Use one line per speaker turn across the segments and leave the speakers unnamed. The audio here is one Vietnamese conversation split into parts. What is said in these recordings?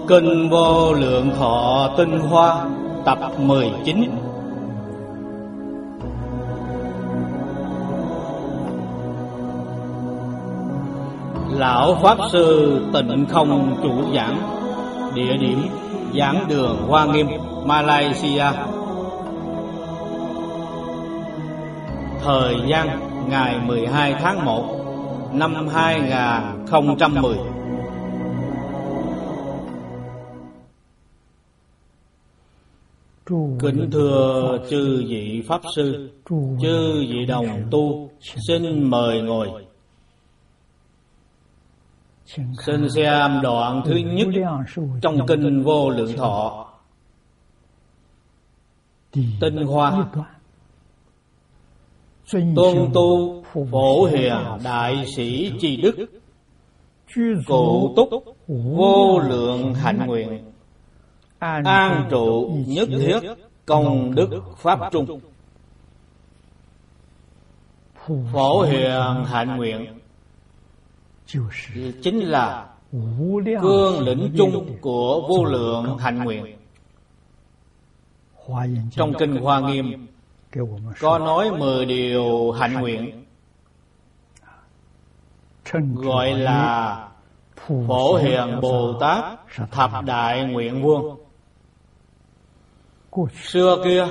Kinh Vô Lượng Thọ Tinh Hoa tập 19. Lão Pháp Sư Tịnh Không chủ giảng. Địa điểm giảng đường Hoa Nghiêm, Malaysia. Thời gian ngày 12 tháng 1 năm 2010. Kính thưa chư vị Pháp Sư, chư vị đồng tu, xin mời ngồi. Xin xem đoạn thứ nhất trong Kinh Vô Lượng Thọ Tinh Hoa. Tôn tu Phổ Hiền Đại Sĩ Tri Đức, cụ túc vô lượng hạnh nguyện, an trụ nhất thiết công đức pháp trung. Phổ Hiền hạnh nguyện chính là cương lĩnh chung của vô lượng hạnh nguyện. Trong Kinh Hoa Nghiêm có nói 10 điều hạnh nguyện, gọi là Phổ Hiền Bồ Tát Thập Đại Nguyện Vương. Xưa kia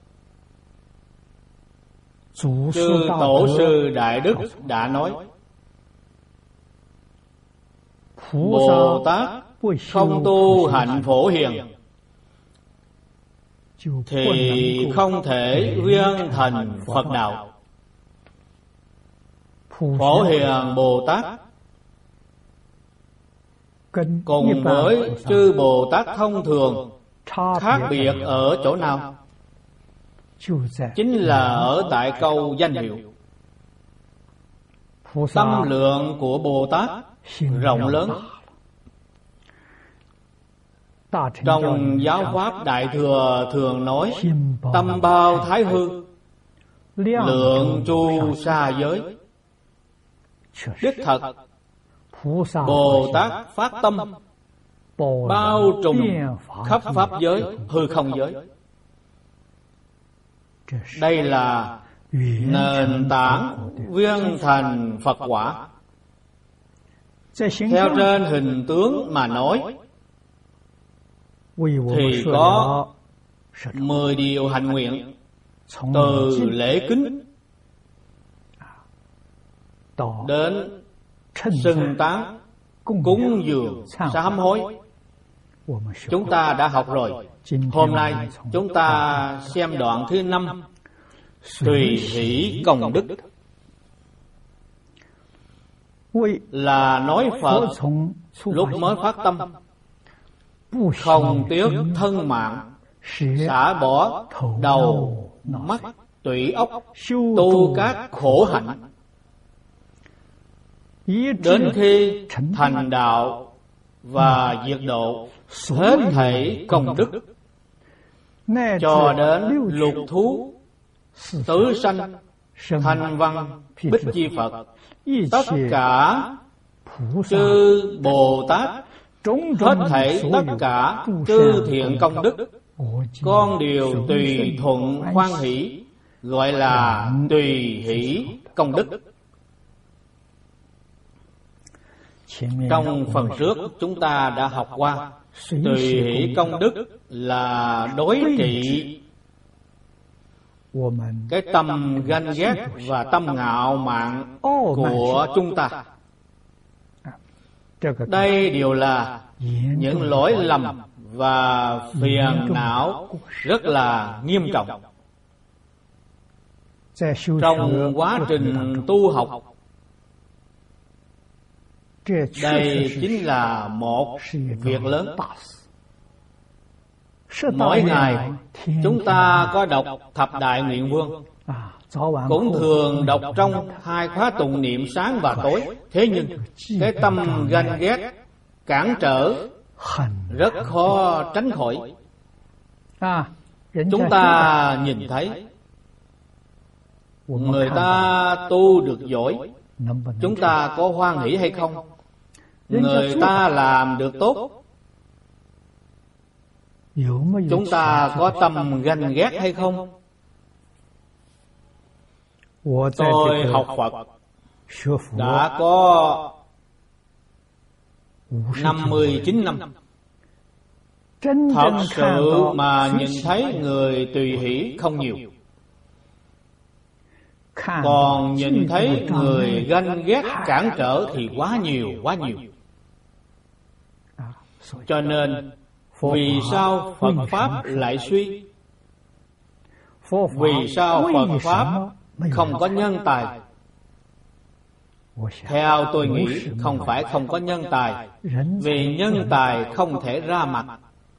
chư Tổ sư Đại Đức đã nói, Bồ Tát không tu hạnh Phổ Hiền thì không thể viên thành Phật đạo. Phổ Hiền Bồ Tát cùng với chư Bồ Tát thông thường khác biệt ở chỗ nào? Chính là ở tại câu danh hiệu. Tâm lượng của Bồ Tát rộng lớn. Trong giáo pháp Đại Thừa thường nói tâm bao thái hư, lượng chu sa giới. Đích thật, Bồ Tát phát tâm bao trùm khắp pháp giới, hư không giới. Đây là nền tảng viên thành Phật quả. Theo trên hình tướng mà nói thì có 10 điều hạnh nguyện, từ lễ kính đến xưng tán, cúng dường, sám hối. Chúng ta đã học rồi. Hôm nay chúng ta xem đoạn thứ 5, tùy hỷ công đức. Là nói Phật lúc mới phát tâm không tiếc thân mạng, xả bỏ đầu, mắt, tủy ốc, tu các khổ hạnh. Đến khi thành đạo và diệt độ hết thảy công đức, cho đến lục thú, tứ sanh, thanh văn, bích chi Phật, tất cả chư Bồ Tát, hết thảy tất cả chư thiện công đức, con đều tùy thuận hoan hỷ, gọi là tùy hỷ công đức. Trong phần trước chúng ta đã học qua, tùy hỷ công đức là đối trị cái tâm ganh ghét và tâm ngạo mạn của chúng ta. Đây đều là những lỗi lầm và phiền não rất là nghiêm trọng. Trong quá trình tu học, đây chính là một việc lớn. Mỗi ngày chúng ta có đọc Thập Đại Nguyện Vương, cũng thường đọc trong 2 khóa tụng niệm sáng và tối. Thế nhưng cái tâm ganh ghét cản trở rất khó tránh khỏi. Chúng ta nhìn thấy người ta tu được giỏi, chúng ta có hoan hỷ hay không? Người ta làm được tốt, chúng ta có tâm ganh ghét hay không? Tôi học Phật đã có 59 năm. Thật sự mà nhìn thấy người tùy hỷ không nhiều, còn nhìn thấy người ganh ghét cản trở thì quá nhiều. Cho nên vì sao Phật Pháp lại suy? Vì sao Phật Pháp không có nhân tài? Theo tôi nghĩ không phải không có nhân tài, vì nhân tài không thể ra mặt.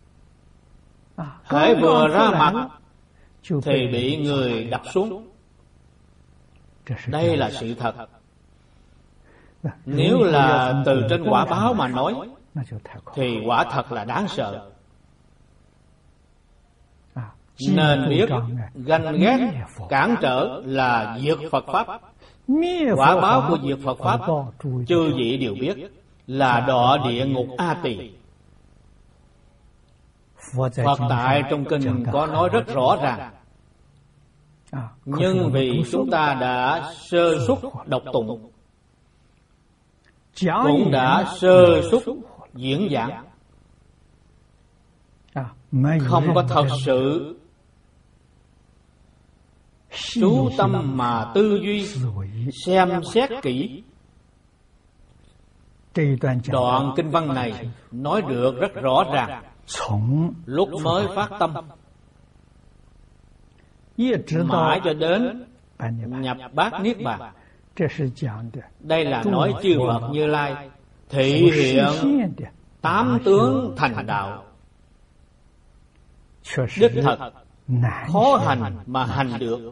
Hễ vừa ra mặt thì bị người đập xuống. Đây là sự thật. Nếu là từ trên quả báo mà nói thì quả thật là đáng sợ. Nên biết ganh ghét cản trở là diệt Phật Pháp. Quả báo của diệt Phật Pháp chư vị đều biết là đọa địa ngục A Tỳ. Phật tại trong kinh có nói rất rõ ràng, nhưng vì chúng ta đã sơ suất đọc tụng, cũng đã sơ suất diễn giảng, không có thật sự chú tâm mà tư duy xem xét kỹ. Đoạn kinh văn này nói được rất rõ ràng. Lúc mới phát tâm mãi cho đến nhập bát niết bàn, đây là nói chư Phật Như Lai thị hiện 8 tướng thành đạo. Đích thật khó hành mà hành được,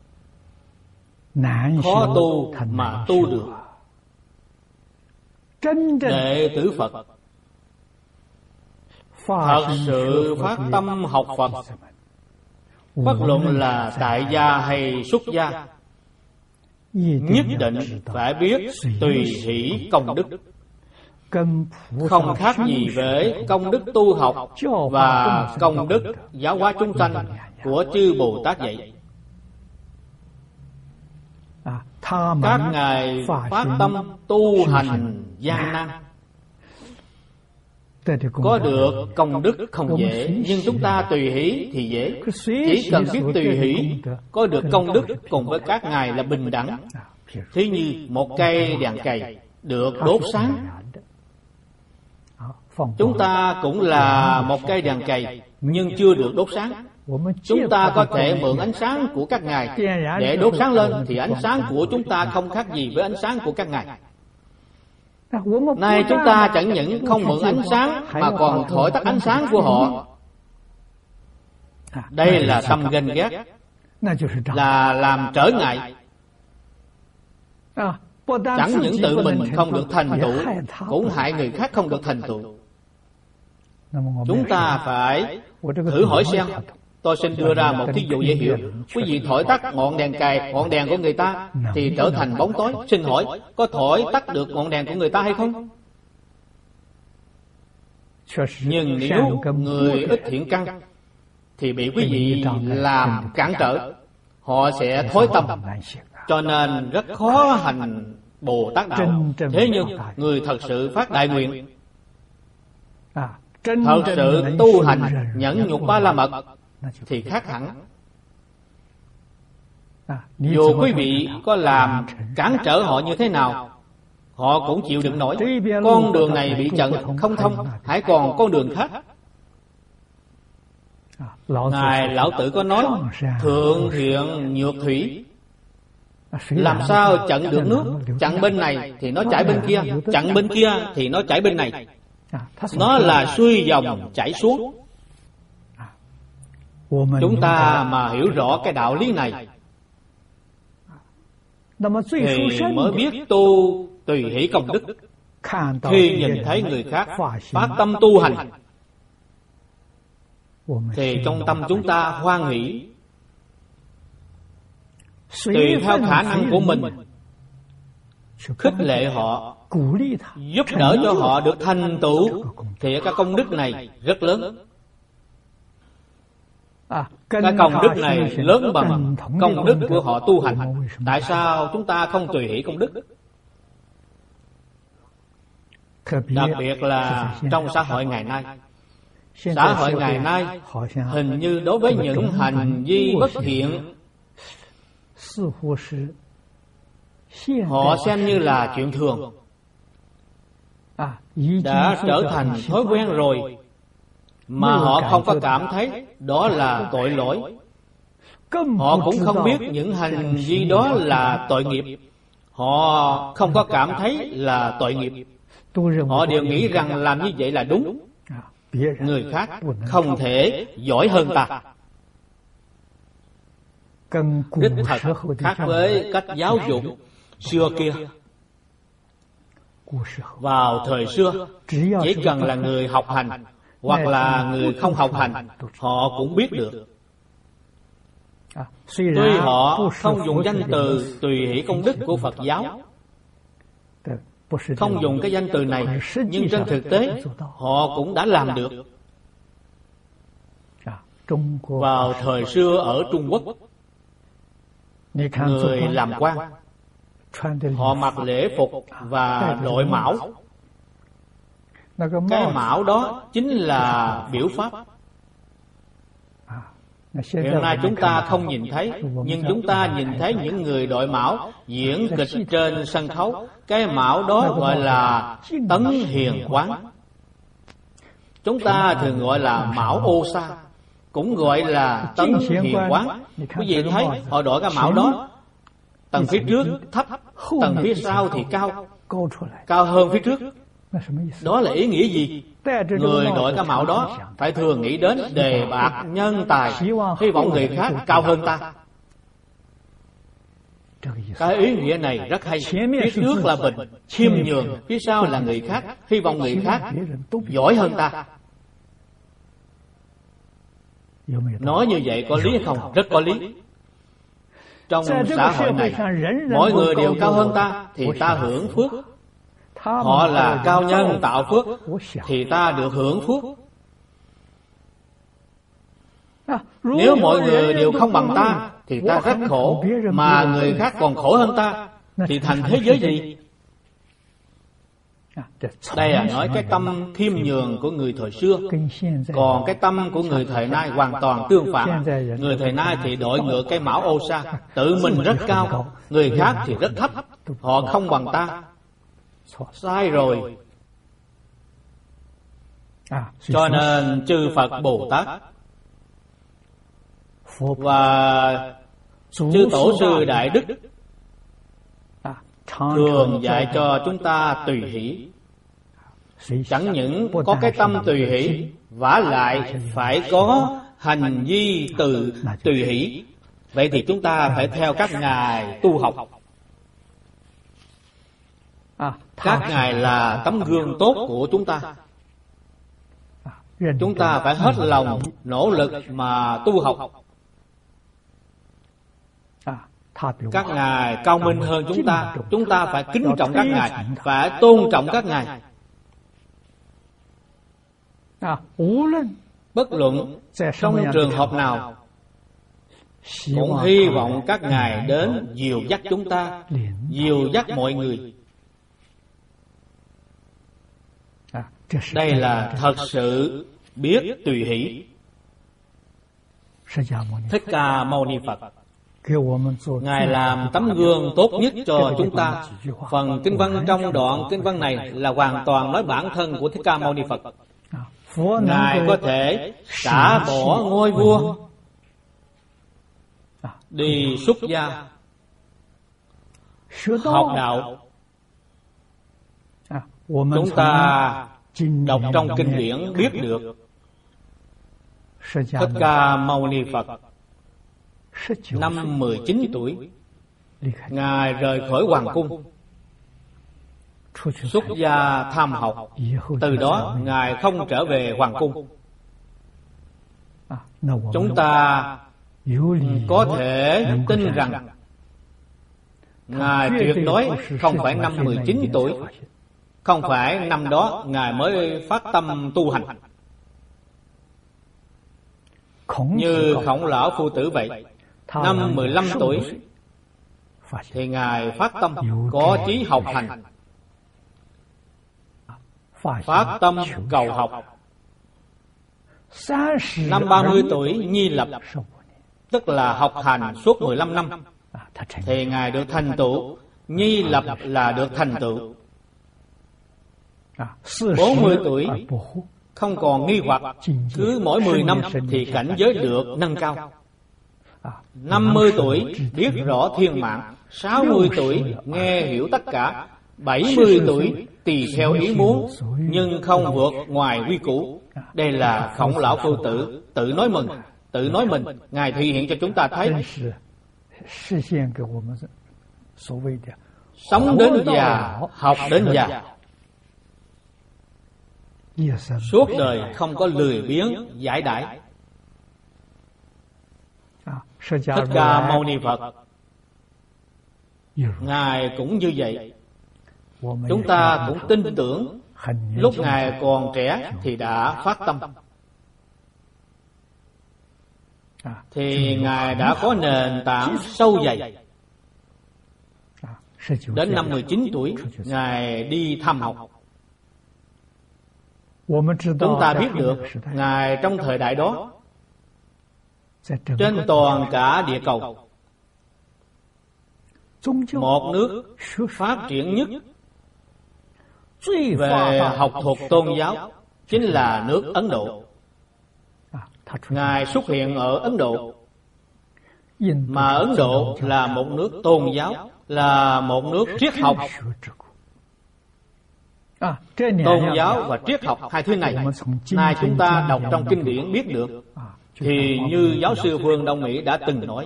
khó tu mà tu được. Đệ tử Phật thật sự phát tâm học Phật, bất luận là tại gia hay xuất gia, nhất định phải biết tùy hỷ công đức, không khác gì với công đức tu học và công đức giáo hóa chúng sanh của chư Bồ Tát dạy. Các ngài phát tâm tu hành gian nan, có được công đức không dễ, nhưng chúng ta tùy hỷ thì dễ. Chỉ cần biết tùy hỷ, có được công đức cùng với các ngài là bình đẳng. Thí như một cây đèn cầy được đốt sáng, chúng ta cũng là một cây đèn cầy nhưng chưa được đốt sáng. Chúng ta có thể mượn ánh sáng của các ngài để đốt sáng lên, thì ánh sáng của chúng ta không khác gì với ánh sáng của các ngài. Nay chúng ta chẳng những không mượn ánh sáng mà còn thổi tắt ánh sáng của họ. Đây là tâm ganh ghét, là làm trở ngại. Chẳng những tự mình không được thành tựu, cũng hại người khác không được thành tựu. Chúng ta phải thử hỏi xem. Tôi xin đưa ra một thí dụ dễ hiểu. Quý vị thổi tắt ngọn đèn cầy, ngọn đèn của người ta thì trở thành bóng tối. Xin hỏi, có thổi tắt được ngọn đèn của người ta hay không? Nhưng nếu người ít thiện căn thì bị quý vị làm cản trở, họ sẽ thối tâm, cho nên rất khó hành Bồ Tát đạo. Thế nhưng người thật sự phát đại nguyện, thật sự tu hành nhẫn nhục ba la mật thì khác hẳn. Dù quý vị có làm cản trở họ như thế nào, họ cũng chịu đựng nổi. Con đường này bị chặn không thông, hãy còn con đường khác. Ngài Lão Tử có nói thượng thiện nhược thủy. Làm sao chặn được nước? Chặn bên này thì nó chảy bên kia, chặn bên kia thì nó chảy bên này. Nó là xuôi dòng chảy xuống. Chúng ta mà hiểu rõ cái đạo lý này thì mới biết tu tùy hỷ công đức. Khi nhìn thấy người khác phát tâm tu hành thì trong tâm chúng ta hoan hỷ, tùy theo khả năng của mình khích lệ họ, giúp đỡ cho họ được thành tựu, thì cái công đức này rất lớn. Cái công đức này lớn bằng công đức của họ tu hành. Tại sao chúng ta không tùy hỷ công đức? Đặc biệt là trong xã hội ngày nay. Xã hội ngày nay hình như đối với những hành vi bất thiện, họ xem như là chuyện thường, đã trở thành thói quen rồi, mà họ không có cảm thấy đó là tội lỗi. Họ cũng không biết những hành vi đó là tội nghiệp. Họ không có cảm thấy là tội nghiệp. Họ đều nghĩ rằng làm như vậy là đúng. Người khác không thể giỏi hơn ta. Đích thật khác với cách giáo dục xưa kia. Vào thời xưa, chỉ cần là người học hành hoặc là người không học hành, họ cũng biết được. Tuy họ không dùng danh từ tùy hỷ công đức của Phật giáo, không dùng cái danh từ này, nhưng trên thực tế họ cũng đã làm được. Vào thời xưa ở Trung Quốc, người làm quan họ mặc lễ phục và đội mão. Cái mão đó chính là biểu pháp. Hiện nay chúng ta không nhìn thấy, nhưng chúng ta nhìn thấy những người đội mão diễn kịch trên sân khấu. Cái mão đó gọi là tấn hiền quán. Chúng ta thường gọi là mão ô sa, cũng gọi là tấn hiền quán. Quý vị thấy họ đội cái mão đó, tầng phía trước thấp, tầng phía sau thì cao hơn phía trước. Đó là ý nghĩa gì? Người đội cái mão đó phải thường nghĩ đến đề bạc nhân tài, hy vọng người khác cao hơn ta. Cái ý nghĩa này rất hay. Phía trước là mình khiêm nhường, phía sau là người khác, hy vọng người khác giỏi hơn ta. Nói như vậy có lý hay không? Rất có lý. Trong xã hội này, mọi người đều cao hơn ta thì ta hưởng phước. Họ là cao nhân tạo phước thì ta được hưởng phước. Nếu mọi người đều không bằng ta thì ta rất khổ, mà người khác còn khổ hơn ta thì thành thế giới gì? Đây là nói cái tâm khiêm nhường của người thời xưa. Còn cái tâm của người thời nay hoàn toàn tương phản. Người thời nay thì đội ngựa cái mão ô sa, tự mình rất cao, người khác thì rất thấp. Họ không bằng ta. Sai rồi. Cho nên chư Phật Bồ Tát và chư Tổ sư Đại Đức thường dạy cho chúng ta tùy hỷ. Chẳng những có cái tâm tùy hỷ, vả lại phải có hành vi từ tùy hỷ. Vậy thì chúng ta phải theo các ngài tu học. Các ngài là tấm gương tốt của chúng ta. Chúng ta phải hết lòng nỗ lực mà tu học. Các ngài cao minh hơn chúng ta phải kính trọng các ngài, phải tôn trọng các ngài. Bất luận trong trường hợp nào, cũng hy vọng các ngài đến dìu dắt chúng ta, dìu dắt mọi người. Đây là thật sự biết tùy hỷ. Thích Ca Mâu Ni Phật, Ngài làm tấm gương tốt nhất cho chúng ta. Phần kinh văn trong đoạn kinh văn này là hoàn toàn nói bản thân của Thích Ca Mâu Ni Phật. Ngài có thể xả bỏ ngôi vua, đi xuất gia, học đạo. Chúng ta đọc trong kinh điển biết được Thích Ca Mâu Ni Phật năm 19 tuổi, Ngài rời khỏi hoàng cung, xuất gia tham học. Từ đó Ngài không trở về hoàng cung. Chúng ta có thể tin rằng Ngài tuyệt đối không phải năm 19 tuổi, không phải năm đó Ngài mới phát tâm tu hành. Như Khổng Lão Phu Tử vậy, năm 15 tuổi thì Ngài phát tâm có chí học hành, phát tâm cầu học. Năm 30 tuổi nhi lập, tức là học hành suốt 15 năm, thì Ngài được thành tựu. Nhi lập là được thành tựu. 40 tuổi không còn nghi hoặc, cứ mỗi 10 năm thì cảnh giới được nâng cao. 50 tuổi biết rõ thiên mạng, 60 tuổi nghe hiểu tất cả, 70 tuổi tùy theo ý muốn nhưng không vượt ngoài quy củ. Đây là Khổng Lão Phu Tử tự nói mình, Ngài thể hiện cho chúng ta thấy. Sống đến già, học đến già, suốt đời không có lười biếng giải đãi. Thích Ca Mâu Ni Phật Ngài cũng như vậy. Chúng ta cũng tin tưởng lúc Ngài còn trẻ thì đã phát tâm, thì Ngài đã có nền tảng sâu dày. Đến năm 19 tuổi Ngài đi thăm học. Chúng ta biết được Ngài trong thời đại đó, trên toàn cả địa cầu, một nước phát triển nhất về học thuật tôn giáo chính là nước Ấn Độ. Ngài xuất hiện ở Ấn Độ, mà Ấn Độ là một nước tôn giáo, là một nước triết học. Tôn giáo và triết học, hai thứ này nay chúng ta đọc trong kinh điển biết được. Thì như giáo sư Phương Đông Mỹ đã từng nói,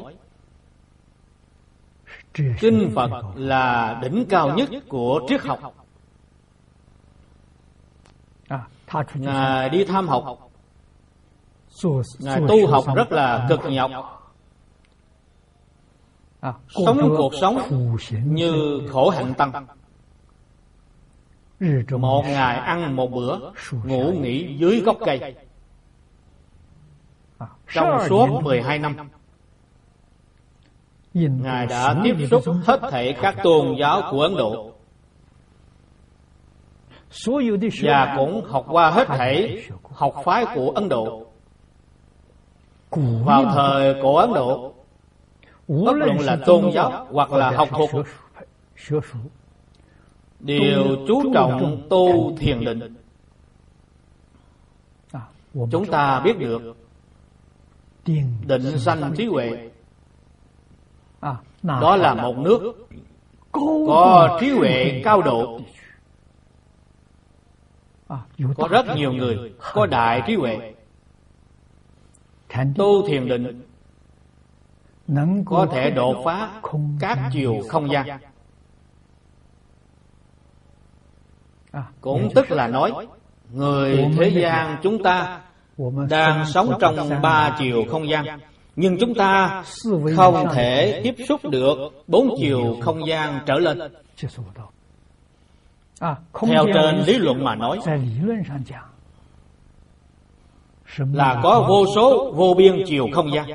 kinh Phật là đỉnh cao nhất của triết học. Ngài đi tham học, Ngài tu học rất là cực nhọc, sống cuộc sống như khổ hạnh tăng. Một ngày ăn một bữa, ngủ nghỉ dưới gốc cây. Trong suốt 12 năm, Ngài đã tiếp xúc hết thảy các tôn giáo của Ấn Độ, và cũng học qua hết thảy học phái của Ấn Độ. Vào thời cổ Ấn Độ, bất luận là tôn giáo hoặc là học thuật, đều chú trọng tu thiền định. Chúng ta biết được định sanh trí huệ, đó là một nước có trí huệ cao độ. Có rất nhiều người có đại trí huệ, tu thiền định có thể đột phá các chiều không gian. Cũng tức là nói, người thế gian chúng ta đang sống trong 3 chiều không gian, nhưng chúng ta không thể tiếp xúc được 4 chiều không gian trở lên. Theo trên lý luận mà nói, là có vô số vô biên chiều không gian.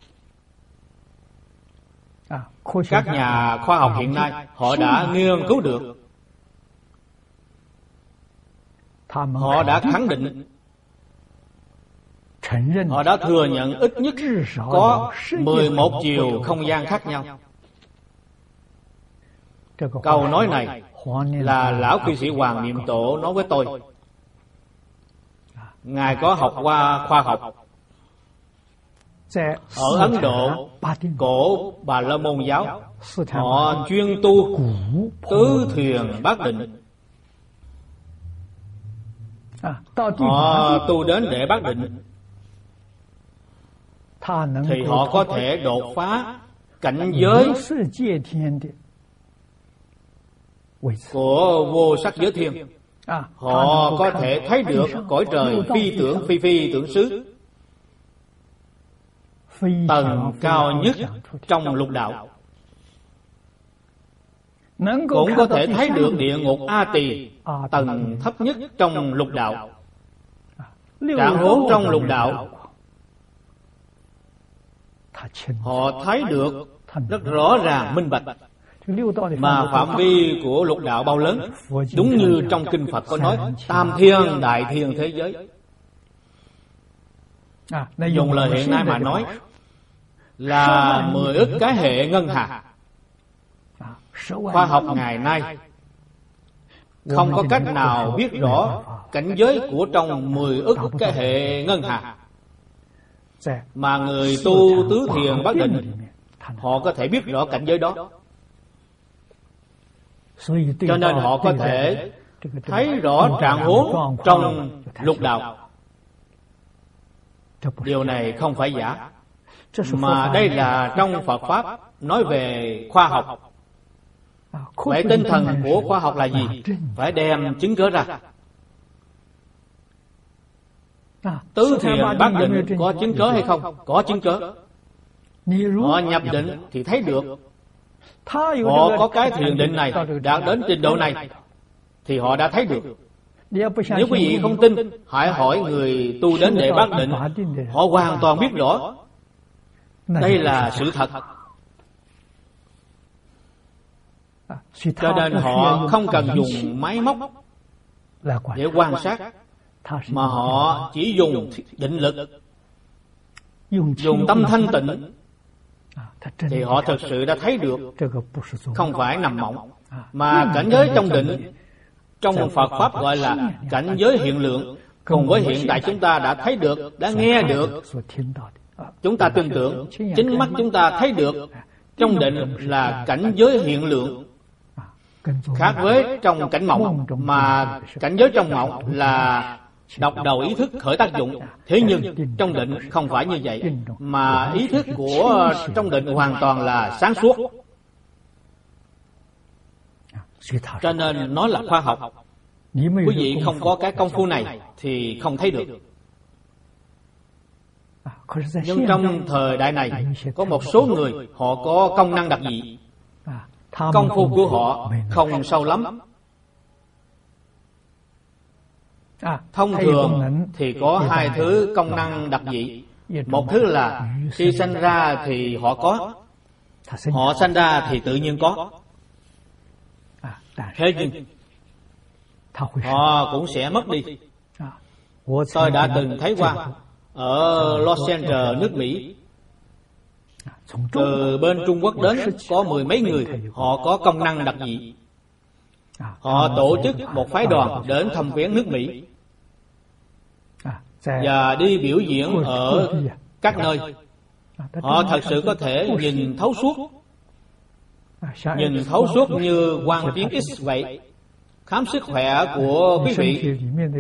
Các nhà khoa học hiện nay họ đã nghiên cứu được, họ đã khẳng định, họ đã thừa nhận ít nhất có 11 chiều không gian khác nhau. Câu nói này là lão cư sĩ Hoàng Niệm Tổ nói với tôi. Ngài có học qua khoa học. Ở Ấn Độ, cổ Bà La Môn giáo, họ chuyên tu tứ thuyền bát định. Họ tu đến để bát định thì họ có thể đột phá cảnh giới của vô sắc giới thiên. Họ có thể thấy được cõi trời phi tưởng phi phi tưởng xứ, tầng cao nhất trong lục đạo. Cũng có thể thấy được địa ngục A Tỳ, tầng thấp nhất trong lục đạo. Trạng huống trong lục đạo họ thấy được rất rõ ràng minh bạch. Mà phạm vi của lục đạo bao lớn, đúng như trong kinh Phật có nói, tam thiên đại thiên thế giới. Dùng lời hiện nay mà nói là 10 ức cái hệ ngân hà. Khoa học ngày nay không có cách nào biết rõ cảnh giới của trong 10 ức cái hệ ngân hà, mà người tu tứ thiền bát định họ có thể biết rõ cảnh giới đó. Cho nên họ có thể thấy rõ trạng huống trong lục đạo. Điều này không phải giả, mà đây là trong Phật Pháp nói về khoa học. Vậy tinh thần của khoa học là gì? Phải đem chứng cớ ra. Tứ thiền bát định có chứng cớ hay không? Có chứng cớ. Họ nhập định thì thấy được. Họ có cái thiền định này, đạt đến trình độ này thì họ đã thấy được. Nếu quý vị không tin, hãy hỏi người tu đến đệ bát định, họ hoàn toàn biết rõ đây là sự thật. Cho nên họ không cần dùng máy móc để quan sát, mà họ chỉ dùng định lực, dùng tâm thanh tịnh, thì họ thực sự đã thấy được, không phải nằm mộng. Mà cảnh giới trong định, trong Phật Pháp gọi là cảnh giới hiện lượng, cùng với hiện tại chúng ta đã thấy được, đã nghe được, chúng ta tin tưởng, chính mắt chúng ta thấy được. Trong định là cảnh giới hiện lượng, khác với trong cảnh mộng, mà cảnh giới trong mộng là độc đầu ý thức khởi tác dụng. Thế nhưng trong định không phải như vậy, mà ý thức của trong định hoàn toàn là sáng suốt. Cho nên nó là khoa học. Quý vị không có cái công phu này thì không thấy được. Nhưng trong thời đại này có một số người họ có công năng đặc dị, công phu của họ không sâu lắm. Thông thường thì có hai thứ công năng đặc dị. Một thứ là khi sanh ra thì họ có, họ sanh ra thì tự nhiên có. Thế nhưng họ cũng sẽ mất đi. Tôi đã từng thấy qua ở Los Angeles, nước Mỹ. Từ bên Trung Quốc đến có 10 mấy người, họ có công năng đặc dị. Họ tổ chức một phái đoàn đến thăm viếng nước Mỹ và đi biểu diễn ở các nơi. Họ thật sự có thể nhìn thấu suốt, nhìn thấu suốt như quang tiến X vậy. Khám sức khỏe của quý vị,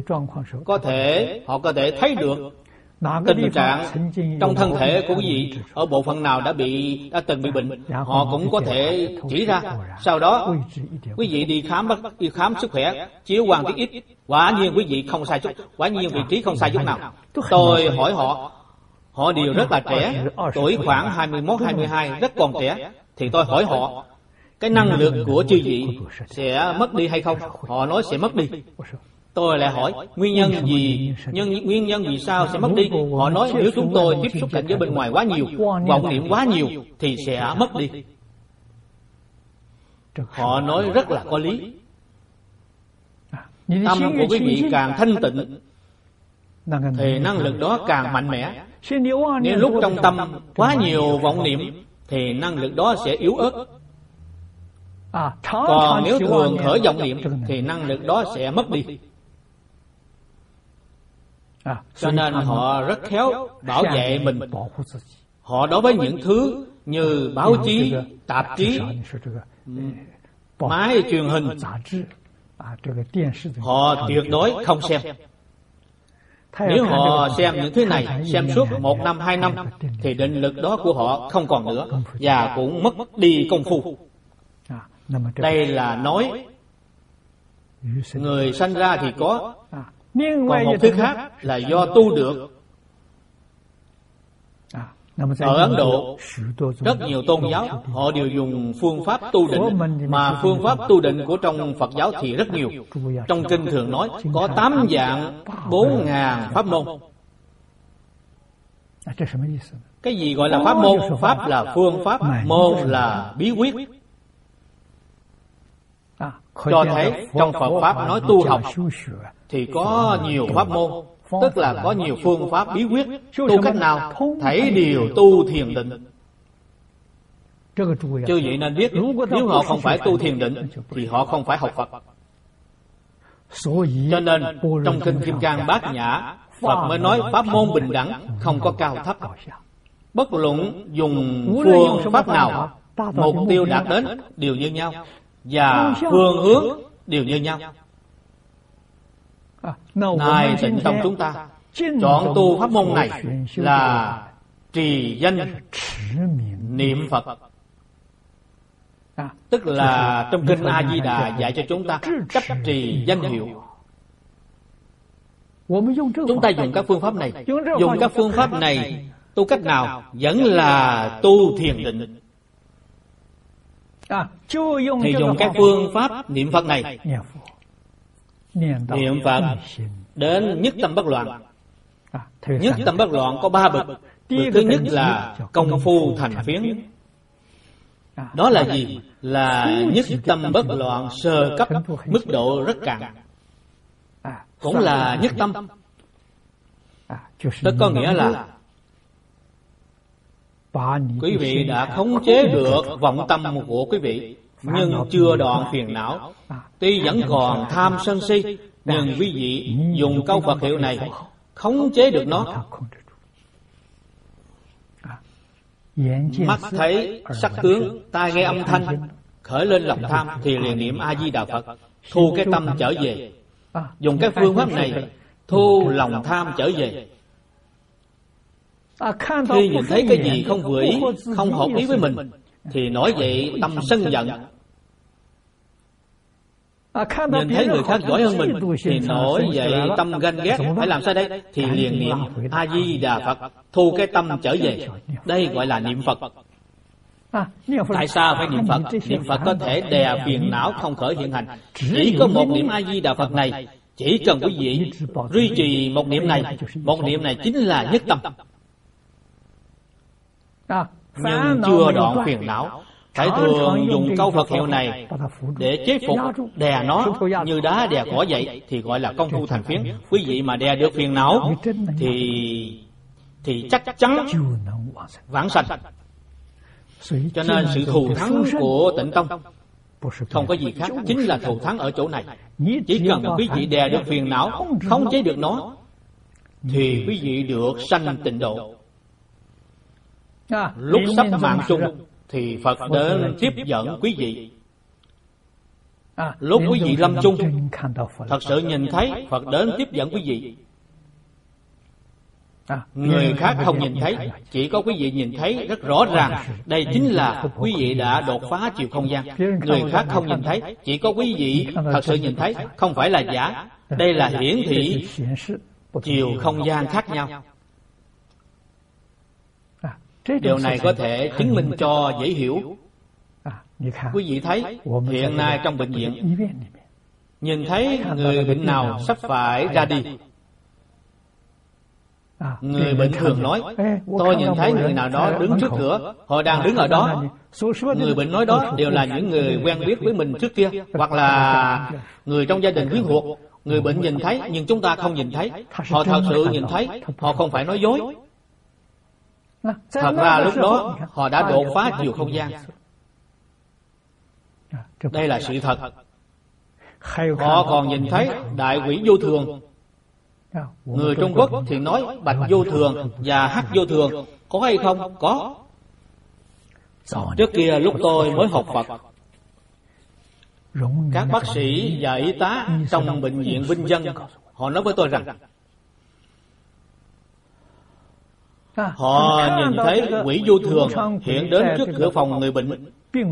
họ có thể thấy được tình trạng trong thân thể của quý vị ở bộ phận nào đã từng bị bệnh. Họ cũng có thể chỉ ra. Sau đó quý vị đi khám sức khỏe, chiếu quang tiến X, quả nhiên quý vị không sai chút, quả nhiên vị trí không sai chút nào. Tôi hỏi họ đều rất là trẻ, tuổi khoảng 21, 22, rất còn trẻ. Thì tôi hỏi họ, cái năng lực của chư vị sẽ mất đi hay không? Họ nói sẽ mất đi. Tôi lại hỏi nguyên nhân vì sao sẽ mất đi? Họ nói nếu chúng tôi tiếp xúc cảnh giới bên ngoài quá nhiều, vọng niệm quá nhiều thì sẽ mất đi. Họ nói rất là có lý. Tâm của quý vị càng thanh tịnh thì năng lực đó càng mạnh mẽ. Nếu lúc trong tâm quá nhiều vọng niệm thì năng lực đó sẽ yếu ớt. Còn nếu thường khởi vọng niệm thì năng lực đó sẽ mất đi. Cho nên họ rất khéo bảo vệ mình. Họ đối với những thứ như báo chí, tạp chí, máy truyền hình, họ tuyệt đối không xem. Nếu họ xem những thứ này, xem suốt 1 năm, 2 năm thì định lực đó của họ không còn nữa và cũng mất đi công phu. Đây là nói người sanh ra thì có, còn một thứ khác là do tu được. Ở Ấn Độ, rất nhiều tôn giáo họ đều dùng phương pháp tu định, mà phương pháp tu định của trong Phật giáo thì rất nhiều. Trong kinh thường nói có 8 dạng 4.000 pháp môn. Cái gì gọi là pháp môn? Pháp là phương pháp, môn là bí quyết. Cho thấy trong Phật Pháp nói tu học thì có nhiều pháp môn, tức là có nhiều phương pháp bí quyết. Tu cách nào? Thảy đều tu thiền định. Chư vị nên biết, nếu họ không phải tu thiền định thì họ không phải học Phật. Cho nên trong kinh Kim Cang Bát Nhã, Phật mới nói pháp môn bình đẳng, không có cao thấp. Bất luận dùng phương pháp nào, mục tiêu đạt đến đều như nhau, và phương hướng đều như nhau. Này Tịnh Tông chúng ta chọn tu pháp môn này là trì danh niệm Phật, tức là trong kinh A Di Đà dạy cho chúng ta cách trì danh hiệu. Chúng ta dùng các phương pháp này, dùng các phương pháp này tu cách nào? Vẫn là tu thiền định. Thì dùng các phương pháp niệm Phật này, niệm Phật đến nhất tâm bất loạn. Nhất tâm bất loạn có 3 bậc. Bậc thứ nhất là công phu thành phiến. Đó là gì? Là nhất tâm bất loạn sơ cấp, mức độ rất cạn, cũng là nhất tâm. Tức có nghĩa là quý vị đã khống chế được vọng tâm của quý vị, nhưng chưa đoạn phiền não. Tuy vẫn còn tham sân si, nhưng quý vị dùng câu Phật hiệu này khống chế được nó. Mắt thấy sắc tướng, tai nghe âm thanh, khởi lên lòng tham thì liền niệm A Di Đà Phật, thu cái tâm trở về. Dùng cái phương pháp này thu lòng tham trở về. Khi nhìn thấy cái gì không vừa ý, không hợp ý với mình thì nổi dậy tâm sân giận. Nhìn thấy người khác giỏi hơn mình thì nổi dậy tâm ganh ghét, phải làm sao đây? Thì liền niệm A Di Đà Phật, thu cái tâm trở về. Đây gọi là niệm Phật. Tại sao phải niệm Phật? Niệm Phật có thể đè phiền não không khởi hiện hành. Chỉ có một niệm A Di Đà Phật này, chỉ cần quý vị duy trì một niệm này chính là nhất tâm. Nhưng chưa đoạn phiền não, phải thường dùng câu Phật hiệu này để chế phục, đè nó như đá đè cỏ vậy, thì gọi là công phu thành phiến. Quý vị mà đè được phiền não thì chắc chắn vãng sanh. Cho nên sự thù thắng của Tịnh Tông không có gì khác, chính là thù thắng ở chỗ này. Chỉ cần quý vị đè được phiền não, khống chế được nó, thì quý vị được sanh tịnh độ. Lúc sắp mạng chung thì Phật đến tiếp dẫn quý vị. Lúc quý vị lâm chung, thật sự nhìn thấy Phật đến tiếp dẫn quý vị. Người khác không nhìn thấy, chỉ có quý vị nhìn thấy rất rõ ràng. Đây chính là quý vị đã đột phá chiều không gian. Người khác không nhìn thấy, chỉ có quý vị thật sự nhìn thấy, không phải là giả. Đây là hiển thị chiều không gian khác nhau. Điều này có thể chứng minh cho dễ hiểu. Quý vị thấy hiện nay trong bệnh viện, nhìn thấy người bệnh nào sắp phải ra đi, người bệnh thường nói, tôi nhìn thấy người nào đó đứng trước cửa, họ đang đứng ở đó. Người bệnh nói đó đều là những người quen biết với mình trước kia, hoặc là người trong gia đình quyến thuộc. Người bệnh nhìn thấy nhưng chúng ta không nhìn thấy. Họ thật sự nhìn thấy, họ không phải nói dối. Thật ra lúc đó họ đã đột phá chiều không gian. Đây là sự thật. Họ còn nhìn thấy đại quỷ vô thường. Người Trung Quốc thì nói bạch vô thường và hắc vô thường, có hay không? Có. Trước kia lúc tôi mới học Phật, các bác sĩ và y tá trong bệnh viện Vinh Dân, họ nói với tôi rằng họ nhìn thấy quỷ vô thường hiện đến trước cửa phòng người bệnh.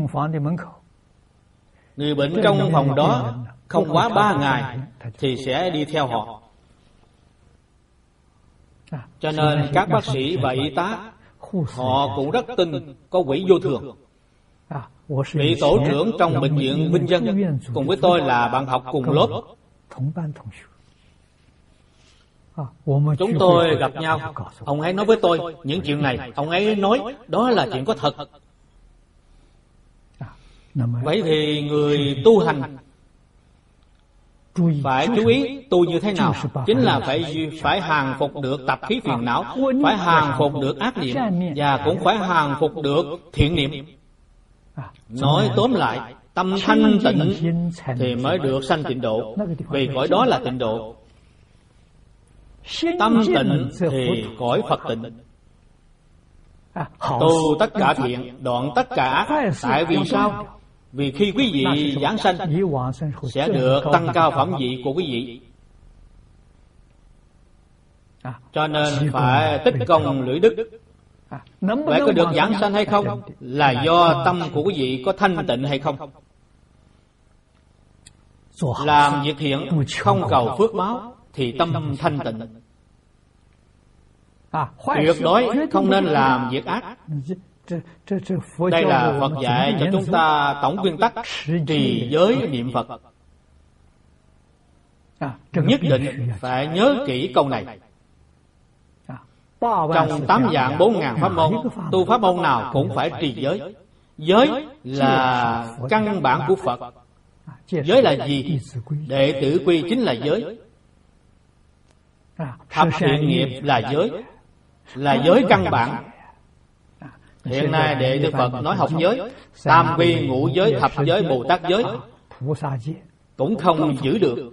Người bệnh trong phòng đó không quá 3 ngày thì sẽ đi theo họ. Cho nên các bác sĩ và y tá họ cũng rất tin có quỷ vô thường. Vị tổ trưởng trong bệnh viện Vinh Dân cùng với tôi là bạn học cùng lớp. Chúng tôi gặp nhau, ông ấy nói với tôi những chuyện này, ông ấy nói đó là chuyện có thật. Vậy thì người tu hành phải chú ý tu như thế nào? Chính là phải hàng phục được tập khí phiền não, phải hàng phục được ác niệm, và cũng phải hàng phục được thiện niệm. Nói tóm lại, tâm thanh tịnh thì mới được sanh tịnh độ, vì cõi đó là tịnh độ. Tâm tịnh thì cõi Phật tịnh. Tu tất cả thiện, đoạn tất cả ác. Tại vì sao? Vì khi quý vị giảng sanh sẽ được tăng cao phẩm vị của quý vị. Cho nên phải tích công lũy đức. Vậy có được giảng sanh hay không là do tâm của quý vị có thanh tịnh hay không. Làm việc thiện không cầu phước báo thì tâm thanh tịnh. Tuyệt đối không nên làm việc ác. Đây là Phật dạy cho chúng ta tổng nguyên tắc trì giới niệm Phật. Nhất định phải nhớ kỹ câu này. Trong 8 dạng 4.000 pháp môn, tu pháp môn nào cũng phải trì giới. Giới là căn bản của Phật. Giới là gì? Đệ tử quy chính là giới. Thập thiện nghiệp là giới căn bản. Hiện nay đệ tử Phật nói học giới, tam quy ngũ giới, thập giới, Bồ Tát giới cũng không giữ được.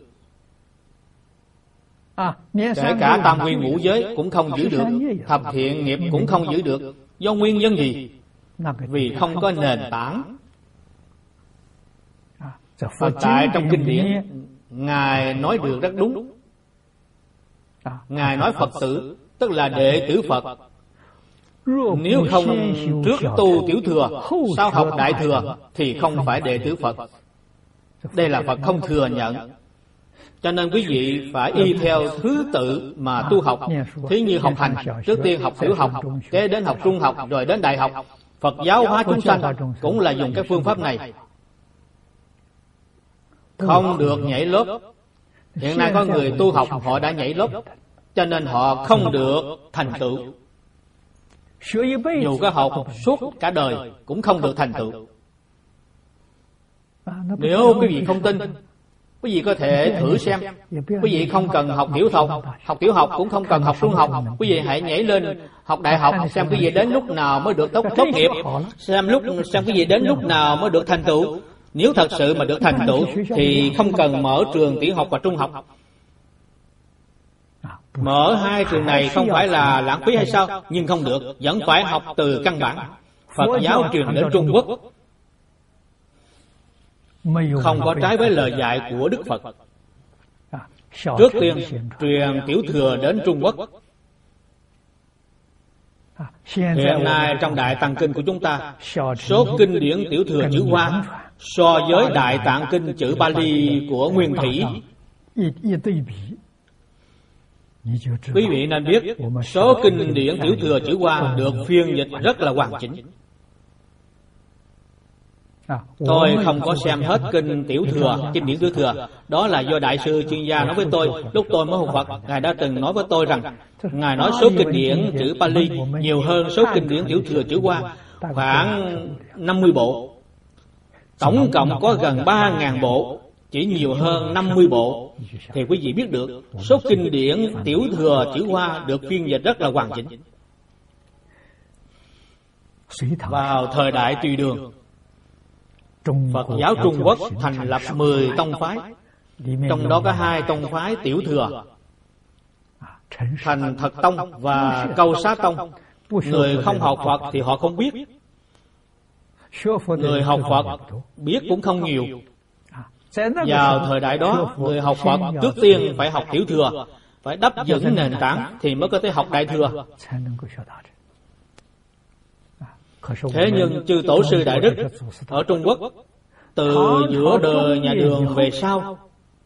Kể cả tam quy ngũ giới cũng không giữ được, thập thiện nghiệp cũng không giữ được. Do nguyên nhân gì? Vì không có nền tảng. Tại trong kinh điển Ngài nói được rất đúng. Ngài nói Phật tử tức là đệ tử Phật. Nếu không trước tu tiểu thừa, sau học đại thừa thì không phải đệ tử Phật. Đây là Phật không thừa nhận. Cho nên quý vị phải y theo thứ tự mà tu học. Thí như học hành, trước tiên học tiểu học, kế đến học trung học, rồi đến đại học. Phật giáo hóa chúng sanh cũng là dùng cái phương pháp này. Không được nhảy lớp. Hiện nay có người tu học họ đã nhảy lớp, cho nên họ không được thành tựu. Dù có học suốt cả đời cũng không được thành tựu. Nếu quý vị không tin, quý vị có thể thử xem. Quý vị không cần học tiểu học cũng không cần học trung học. Quý vị hãy nhảy lên học đại học, xem quý vị đến lúc nào mới được tốt nghiệp, xem quý vị đến lúc nào mới được thành tựu. Nếu thật sự mà được thành tựu thì không cần mở trường tiểu học và trung học. Mở hai trường này không phải là lãng phí hay sao? Nhưng không được, vẫn phải học từ căn bản. Phật giáo truyền đến Trung Quốc không có trái với lời dạy của Đức Phật. Trước tiên truyền tiểu thừa đến Trung Quốc. Hiện nay trong Đại Tạng Kinh của chúng ta, số kinh điển tiểu thừa chữ Hoa so với Đại Tạng Kinh chữ Bali của Nguyên Thủy, quý vị nên biết số kinh điển tiểu thừa chữ Hoa được phiên dịch rất là hoàn chỉnh. Tôi không có xem hết kinh tiểu thừa, kinh điển tiểu thừa. Đó là do đại sư chuyên gia nói với tôi. Lúc tôi mới học Phật, Ngài đã từng nói với tôi rằng Ngài nói số kinh điển chữ Pali nhiều hơn số kinh điển tiểu thừa chữ Hoa khoảng 50 bộ. Tổng cộng có gần 3.000 bộ, chỉ nhiều hơn 50 bộ. Thì quý vị biết được số kinh điển tiểu thừa chữ Hoa được phiên dịch rất là hoàn chỉnh. Vào thời đại Tùy Đường, Phật giáo Trung Quốc thành lập 10 tông phái, trong đó có 2 tông phái tiểu thừa, Thành Thật Tông và Câu Xá Tông. Người không học Phật thì họ không biết, người học Phật biết cũng không nhiều. Vào thời đại đó, người học Phật trước tiên phải học tiểu thừa, phải đắp vững nền tảng thì mới có thể học đại thừa. Thế nhưng chư tổ sư đại đức ở Trung Quốc từ giữa đời nhà Đường về sau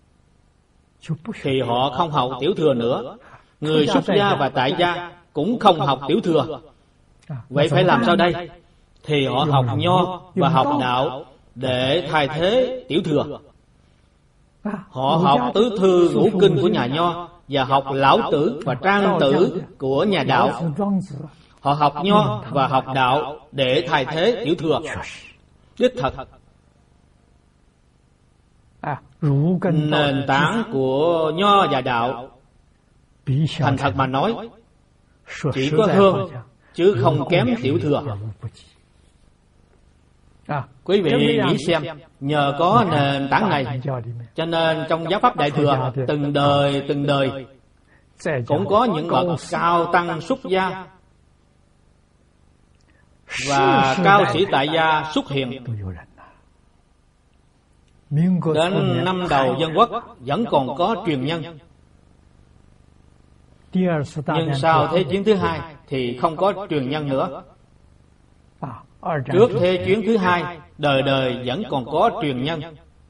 thì họ không học tiểu thừa nữa. Người xuất gia và tại gia cũng không học tiểu thừa. Vậy phải làm sao đây? Thì họ học nho và học đạo để thay thế tiểu thừa. Họ học tứ thư ngũ kinh của nhà nho và học lão tử và trang tử của nhà đạo. Họ học nho và học đạo để thay thế tiểu thừa. Đích thật, nền tảng của nho và đạo thành thật mà nói chỉ có hơn chứ không kém tiểu thừa. Quý vị nghĩ xem, nhờ có nền tảng này cho nên trong giáo pháp Đại Thừa từng đời cũng có những bậc cao tăng xuất gia và cao sĩ tại gia xuất hiện. Đến năm đầu dân quốc vẫn còn có truyền nhân, nhưng sau Thế chiến thứ hai thì không có truyền nhân nữa. Trước Thế chiến thứ hai, đời vẫn còn có truyền nhân.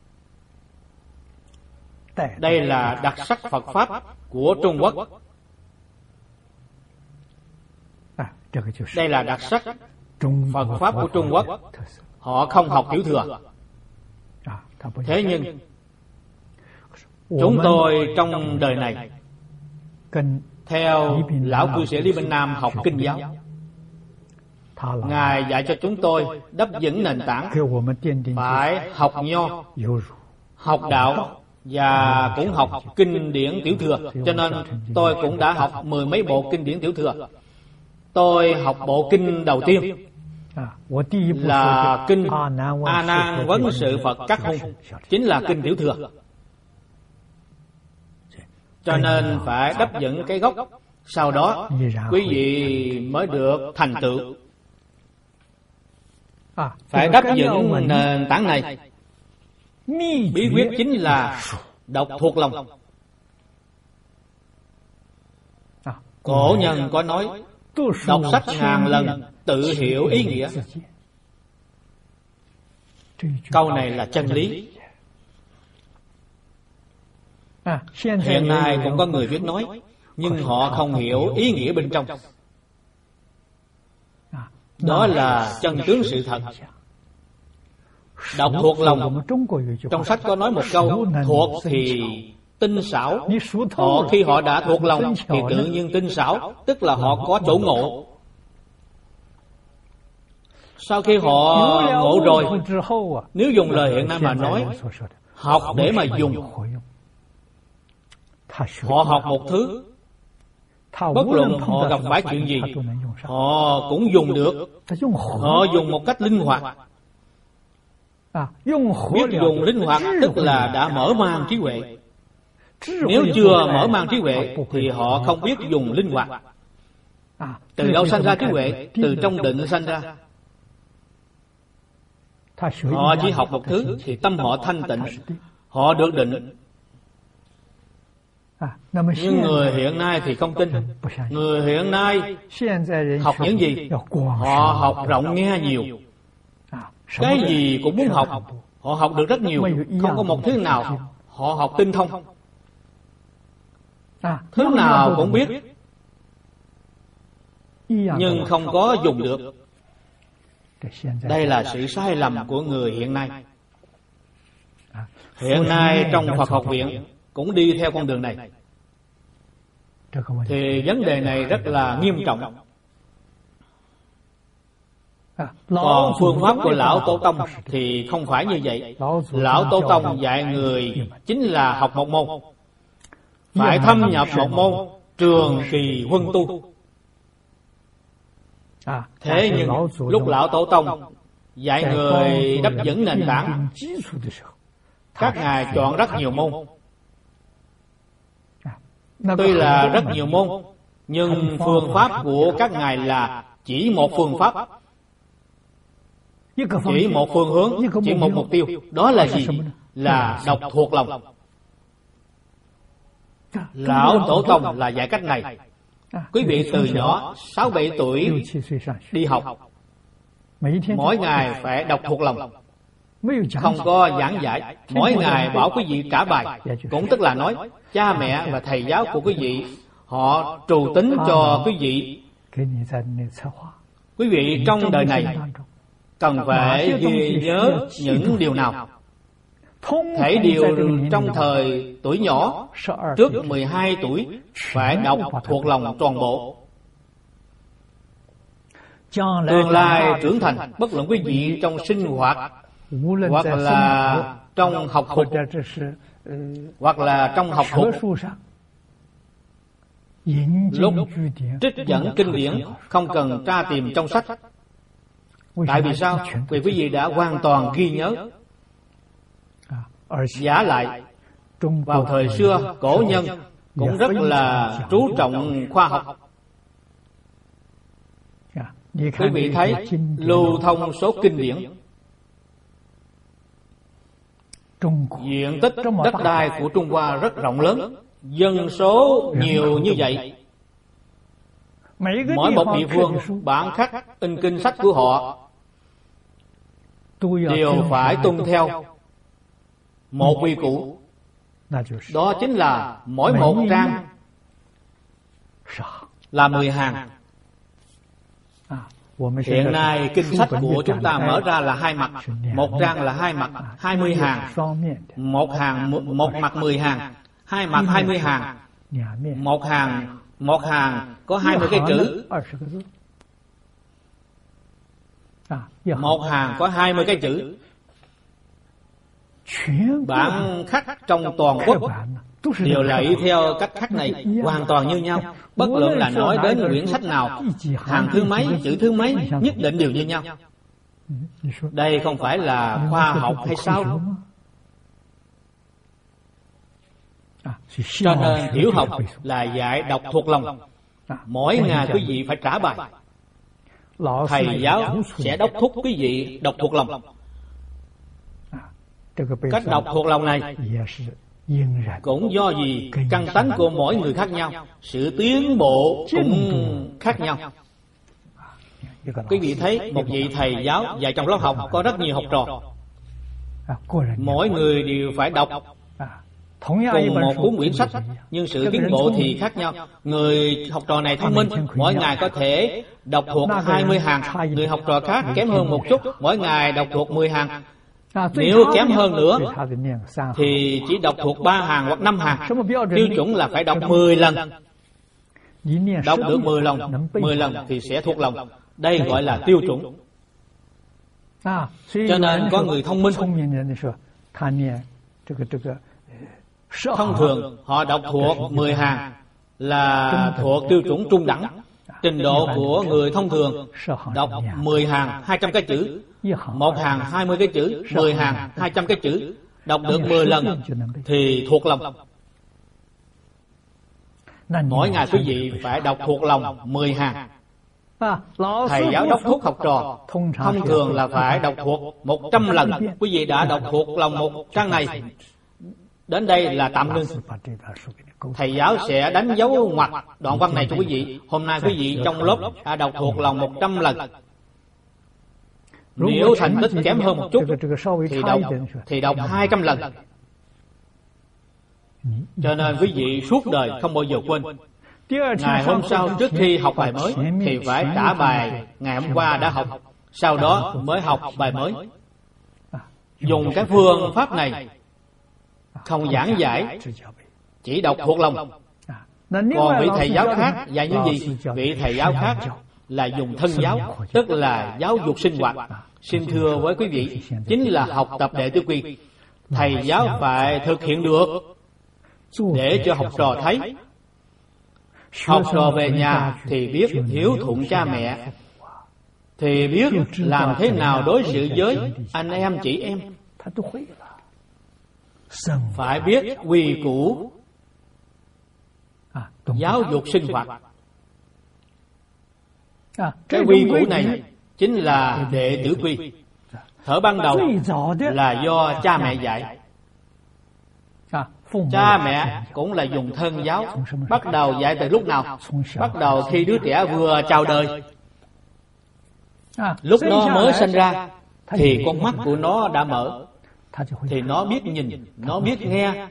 Đây là đặc sắc Phật Pháp của Trung Quốc. Đây là đặc sắc Phật Pháp của Trung Quốc. Họ không học tiểu thừa. Thế nhưng chúng tôi trong đời này theo lão cư sĩ Lý Bên Nam học kinh giáo. Ngài dạy cho chúng tôi đắp vững nền tảng, phải học nho, học đạo và cũng học kinh điển tiểu thừa. Cho nên tôi cũng đã học 10 mấy bộ kinh điển tiểu thừa. Tôi học bộ kinh đầu tiên là kinh A Nan Vấn Sự Phật Các Hung, chính là kinh tiểu thừa. Cho nên phải đắp vững cái gốc, sau đó quý vị mới được thành tựu. Phải đắp vững nền tảng này. Bí quyết chính là đọc thuộc lòng. Cổ nhân có nói, đọc sách ngàn lần tự hiểu ý nghĩa. Câu này là chân lý. Hiện nay cũng có người biết nói, nhưng họ không hiểu ý nghĩa bên trong. Đó là chân tướng sự thật. Đọc thuộc lòng. Trong sách có nói một câu, thuộc thì tinh xảo. Khi họ đã thuộc lòng thì tự nhiên tinh xảo, tức là họ có chỗ ngộ. Sau khi họ ngộ rồi, nếu dùng lời hiện nay mà nói, học để mà dùng. Họ học một thứ, bất luận họ gặp phải chuyện gì, họ cũng dùng được. Họ dùng một cách linh hoạt. Biết dùng linh hoạt tức là đã mở mang trí huệ. Nếu chưa mở mang trí huệ thì họ không biết dùng linh hoạt. Từ đâu sanh ra trí huệ? Từ trong định sanh ra. Họ chỉ học một thứ thì tâm họ thanh tịnh, họ được định. Nhưng người hiện nay thì không tin. Người hiện nay học những gì? Họ học rộng nghe nhiều. Cái gì cũng muốn học. Họ học được rất nhiều. Không có một thứ nào họ học tinh thông. Thứ nào cũng biết, nhưng không có dùng được. Đây là sự sai lầm của người hiện nay. Hiện nay trong Phật học viện cũng đi theo con đường này. Thì vấn đề này rất là nghiêm trọng. Còn phương pháp của Lão Tổ Tông thì không phải như vậy. Lão Tổ Tông dạy người chính là học một môn, phải thâm nhập một môn, trường kỳ huân tu. Thế nhưng lúc Lão Tổ Tông dạy người đắp vững nền tảng, các ngài chọn rất nhiều môn. Tuy là rất nhiều môn, nhưng phương pháp của các ngài là chỉ một phương pháp, chỉ một phương hướng, chỉ một mục tiêu. Đó là gì? Là đọc thuộc lòng. Lão Tổ Tông là dạy cách này. Quý vị từ nhỏ 6-7 tuổi đi học, mỗi ngày phải đọc thuộc lòng, không có giảng giải. Mỗi ngày bảo quý vị trả bài, cũng tức là nói cha mẹ và thầy giáo của quý vị họ trù tính cho quý vị. Quý vị trong đời này cần phải ghi nhớ những điều nào, Thể điều trong thời tuổi nhỏ, trước 12 tuổi phải đọc thuộc lòng toàn bộ. Tương lai trưởng thành, bất luận quý vị trong sinh hoạt hoặc là trong học thuật lúc trích dẫn kinh điển không cần tra tìm trong sách. Tại vì sao? Vì quý vị đã hoàn toàn ghi nhớ. Giả lại, vào thời xưa cổ nhân cũng rất là chú trọng khoa học. Quý vị thấy lưu thông số kinh điển, diện tích đất đai của Trung Hoa rất rộng lớn, dân số nhiều như vậy. Mỗi một địa phương bản khắc in kinh sách của họ đều phải tuân theo một quy củ. Đó chính là mỗi một trang là 10 hàng. Hiện nay kinh sách của chúng ta mở ra là 2 mặt, một trang là 2 mặt 20 hàng, một mặt 10 hàng, 2 mặt 20 hàng, một hàng có 20 cái chữ, một hàng có 20 cái chữ. Bản khắc trong toàn quốc đều là y theo cách khắc này hoàn toàn như nhau. Bất luận là nói đến quyển sách nào, hàng thứ mấy, chữ thứ mấy, nhất định đều như nhau. Đây không phải là khoa học hay sao? Cho nên tiểu học là dạy đọc thuộc lòng. Mỗi ngày quý vị phải trả bài. Thầy giáo sẽ đốc thúc quý vị đọc thuộc lòng. Cách đọc thuộc lòng này cũng do gì căn tánh của mỗi người khác nhau, sự tiến bộ cũng khác nhau. Quý vị thấy một vị thầy giáo dạy trong lớp học có rất nhiều học trò, mỗi người đều phải đọc cùng một cuốn quyển sách, nhưng sự tiến bộ thì khác nhau. Người học trò này thông minh, mỗi ngày có thể đọc thuộc 20 hàng. Người học trò khác kém hơn một chút, mỗi ngày đọc thuộc 10 hàng. Nếu kém hơn nữa thì chỉ đọc thuộc 3 hàng hoặc 5 hàng. Tiêu chuẩn là phải đọc 10 lần. Đọc được 10 lần thì sẽ thuộc lòng. Đây gọi là tiêu chuẩn. Cho nên có người thông minh, thông thường họ đọc thuộc 10 hàng là thuộc tiêu chuẩn trung đẳng. Trình độ của người thông thường đọc 10 hàng 200 cái chữ, một hàng 20 cái chữ, 10 hàng 200 cái chữ, đọc được 10 lần thì thuộc lòng. Mỗi ngày quý vị phải đọc thuộc lòng 10 hàng. Thầy giáo đốc thúc học trò thông thường là phải đọc thuộc 100 lần. Quý vị đã đọc thuộc lòng một trang này, đến đây là tạm ngưng. Thầy giáo sẽ đánh dấu ngoặc đoạn văn này cho quý vị. Hôm nay quý vị trong lớp đã đọc thuộc lòng 100 lần. Nếu thành tích kém hơn một chút thì đọc 200 lần. Cho nên quý vị suốt đời không bao giờ quên. Ngày hôm sau trước khi học bài mới thì phải trả bài ngày hôm qua đã học, sau đó mới học bài mới. Dùng cái phương pháp này không giảng giải, chỉ đọc thuộc lòng. Còn vị thầy giáo khác dạy những gì? Vị thầy giáo khác là dùng thân giáo, tức là giáo dục sinh hoạt. Xin thưa với quý vị, chính là học tập đệ tử quy. Thầy giáo phải thực hiện được để cho học trò thấy. Học trò về nhà thì biết hiếu thuận cha mẹ, thì biết làm thế nào đối xử với anh em chị em, phải biết quy củ giáo dục sinh hoạt. Cái quy củ này chính là đệ tử quy. Thở ban đầu là do cha mẹ dạy. Cha mẹ cũng là dùng thân giáo. Bắt đầu dạy từ lúc nào? Bắt đầu khi đứa trẻ vừa chào đời. Lúc nó mới sinh ra thì con mắt của nó đã mở, thì nó biết nhìn, nó biết nghe,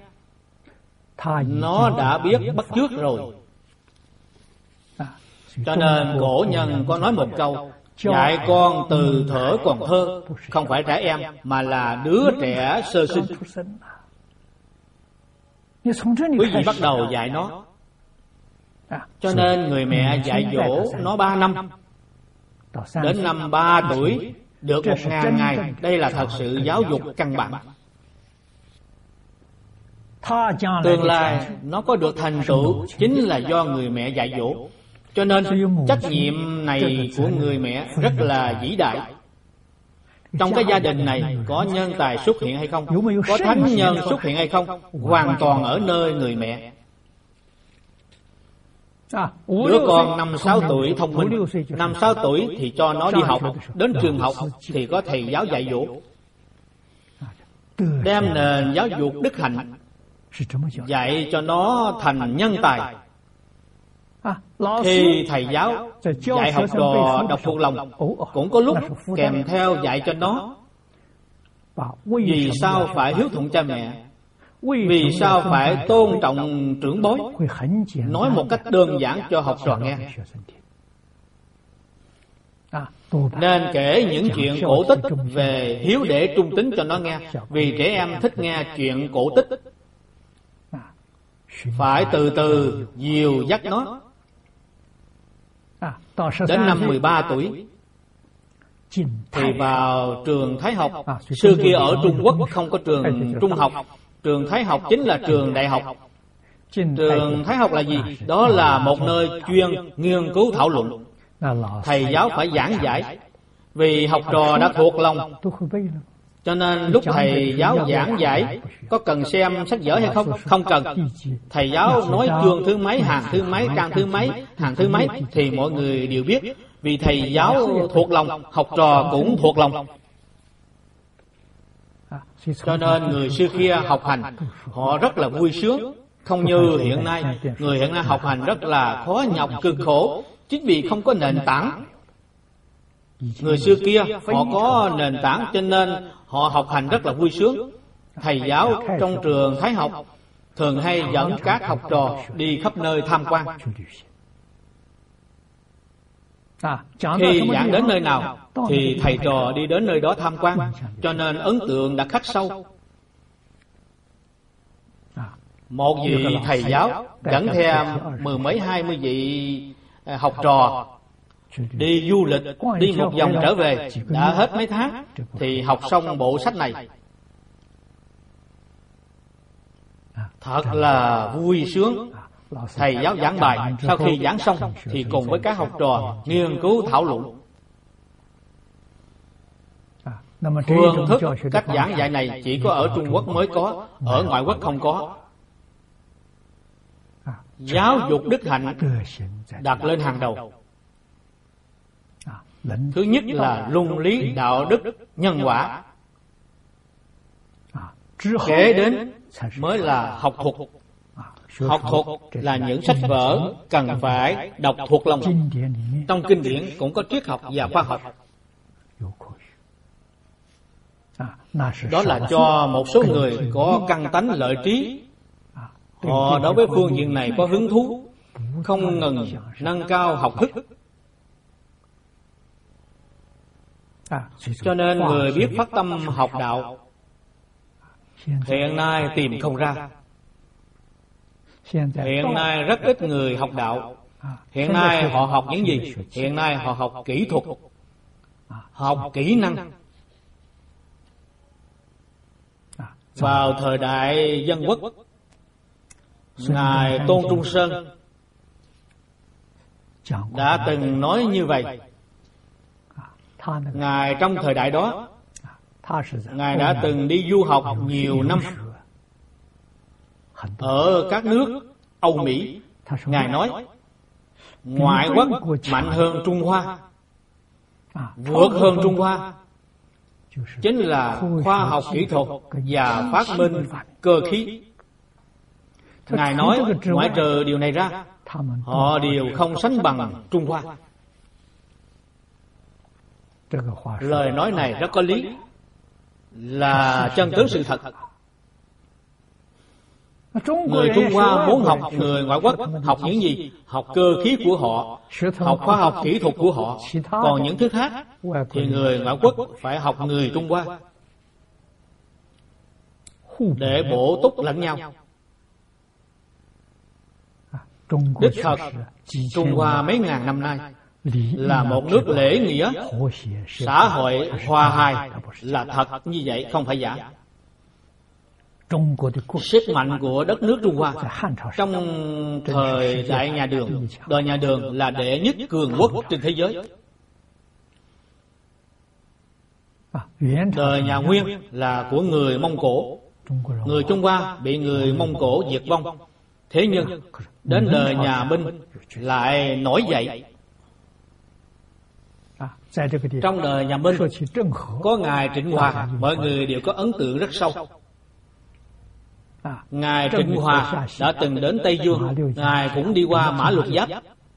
nó đã biết bắt chước rồi. Cho nên cổ nhân có nói một câu: Dạy con từ thuở còn thơ, không phải trẻ em mà là đứa trẻ sơ sinh. Quý vị bắt đầu dạy nó. Cho nên người mẹ dạy dỗ nó 3 năm, đến năm 3 tuổi được 1000 ngày. Đây là thật sự giáo dục căn bản. Tương lai nó có được thành tựu chính là do người mẹ dạy dỗ. Cho nên trách nhiệm này của người mẹ rất là vĩ đại. Trong cái gia đình này có nhân tài xuất hiện hay không, có thánh nhân xuất hiện hay không, hoàn toàn ở nơi người mẹ. Đứa con 5-6 tuổi thông minh, 5-6 tuổi thì cho nó đi học. Đến trường học thì có thầy giáo dạy dỗ, đem nền giáo dục đức hạnh dạy cho nó thành nhân tài. Thì thầy giáo dạy học trò đọc thuộc lòng, cũng có lúc kèm theo dạy cho nó vì sao phải hiếu thuận cha mẹ, vì sao phải tôn trọng trưởng bối, nói một cách đơn giản cho học trò nghe. Nên kể những chuyện cổ tích về hiếu đệ trung tín cho nó nghe, vì trẻ em thích nghe chuyện cổ tích. Phải từ từ dìu dắt nó. Đến năm 13 tuổi thì vào trường Thái học. Xưa kia ở Trung Quốc không có trường trung học, trường Thái học chính là trường đại học. Trường Thái học là gì? Đó là một nơi chuyên nghiên cứu thảo luận. Thầy giáo phải giảng giải, vì học trò đã thuộc lòng. Cho nên lúc thầy giáo giảng giải có cần xem sách vở hay không? Không cần. Thầy giáo nói chương thứ mấy, hàng thứ mấy, trang thứ mấy, hàng thứ mấy thì mọi người đều biết. Vì thầy giáo thuộc lòng, học trò cũng thuộc lòng. Cho nên người xưa kia học hành họ rất là vui sướng, không như hiện nay. Người hiện nay học hành rất là khó nhọc, cực khổ, chính vì không có nền tảng. Người xưa kia họ có nền tảng, cho nên họ học hành rất là vui sướng. Thầy giáo trong trường Thái học thường hay dẫn các học trò đi khắp nơi tham quan. Khi giảng đến nơi nào thì thầy trò đi đến nơi đó tham quan, cho nên ấn tượng đã khắc sâu. Một vị thầy giáo dẫn theo 10 mấy 20 vị học trò đi du lịch, đi một vòng trở về, đã hết mấy tháng thì học xong bộ sách này. Thật là vui sướng. Thầy giáo giảng bài, sau khi giảng xong thì cùng với các học trò nghiên cứu thảo luận. Phương thức cách giảng dạy này chỉ có ở Trung Quốc mới có, ở ngoại quốc không có. Giáo dục đức hạnh đặt lên hàng đầu. Thứ nhất là luân lý đạo đức nhân quả, kế đến mới là học thuật. Học thuật là những sách vở cần phải đọc thuộc lòng. Trong kinh điển cũng có triết học và khoa học. Đó là cho một số người có căn tánh lợi trí. Họ đối với phương diện này có hứng thú, không ngừng nâng cao học thức. Cho nên người biết phát tâm học đạo hiện nay tìm không ra. Hiện nay rất ít người học đạo. Hiện nay họ học những gì? Hiện nay họ học kỹ thuật, học kỹ năng. Vào thời đại dân quốc, Ngài Tôn Trung Sơn đã từng nói như vậy. Ngài trong thời đại đó, Ngài đã từng đi du học nhiều năm ở các nước Âu Mỹ. Ngài nói ngoại quốc mạnh hơn Trung Hoa, vượt hơn Trung Hoa chính là khoa học kỹ thuật và phát minh cơ khí. Ngài nói ngoại trừ điều này ra, họ đều không sánh bằng Trung Hoa. Lời nói này rất có lý, là chân tướng sự thật. Người Trung Hoa muốn học người ngoại quốc học những gì? Học cơ khí của họ, học khoa học kỹ thuật của họ. Còn những thứ khác thì người ngoại quốc phải học người Trung Hoa để bổ túc lẫn nhau. Đích thật, Trung Hoa mấy ngàn năm nay là một nước lễ nghĩa, xã hội hòa hài, là thật như vậy, không phải giả. Sức mạnh của đất nước Trung Hoa trong thời đại nhà Đường, đời nhà Đường là đệ nhất cường quốc trên thế giới. Đời nhà Nguyên là của người Mông Cổ. Người Trung Hoa bị người Mông Cổ diệt vong. Thế nhưng đến đời nhà Minh lại nổi dậy. Trong đời nhà Minh có ngài Trịnh Hòa, mọi người đều có ấn tượng rất sâu. Ngài Trịnh Hòa đã từng đến Tây Dương, ngài cũng đi qua Mã Lục Giáp.